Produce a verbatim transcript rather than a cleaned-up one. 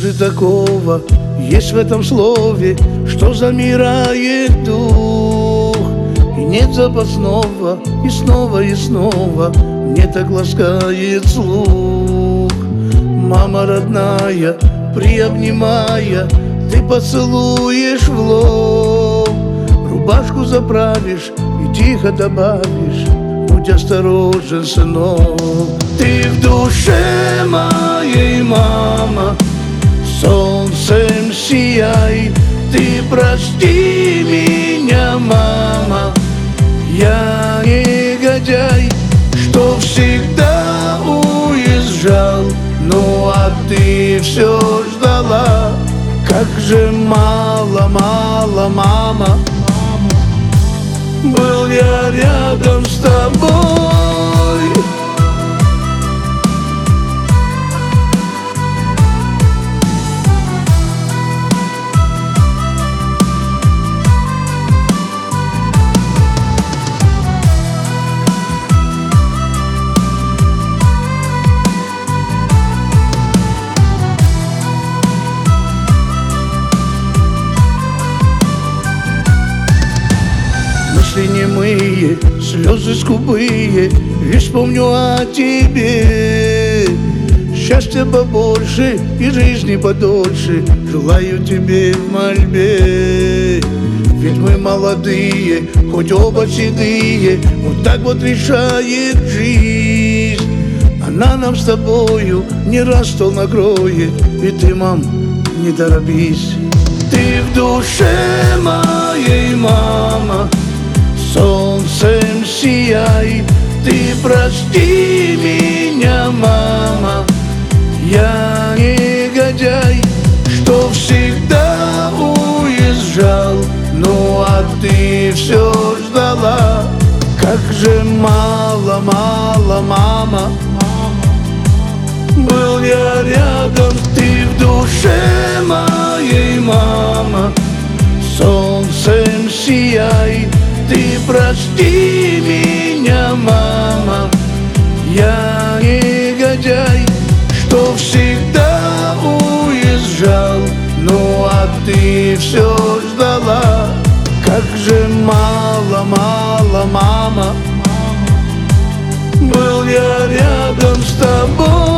же такого есть в этом слове, что замирает дух? И нет запасного, и снова, и снова мне так ласкает слух. Мама родная, приобнимая, ты поцелуешь в лоб, рубашку заправишь и тихо добавишь: будь осторожен, сынок. Ты в душе моей, мама, солнцем сияй. Ты прости меня, мама, я негодяй, что всегда уезжал. Ну а ты все ждала. Как же мало, мало, мама, был я рядом с тобой. Мысли немые, слезы скупые, лишь помню о тебе. Счастья побольше и жизни подольше желаю тебе в мольбе. Ведь мы молодые, хоть оба седые, вот так вот решает жизнь. Она нам с тобою не раз стол накроет, и ты, мам, не торопись. Ты в душе моей, мама, солнцем сияй. Ты прости меня, мама, я негодяй, что всегда уезжал. Ну а ты все ждала. Как же мало, мало, мама, был я рядом. Ты в душе моей, мама, солнцем сияй. Ты прости меня, мама, я негодяй, что всегда уезжал. Ну а ты все ждала. Как же мало, мало, мама, был я рядом с тобой.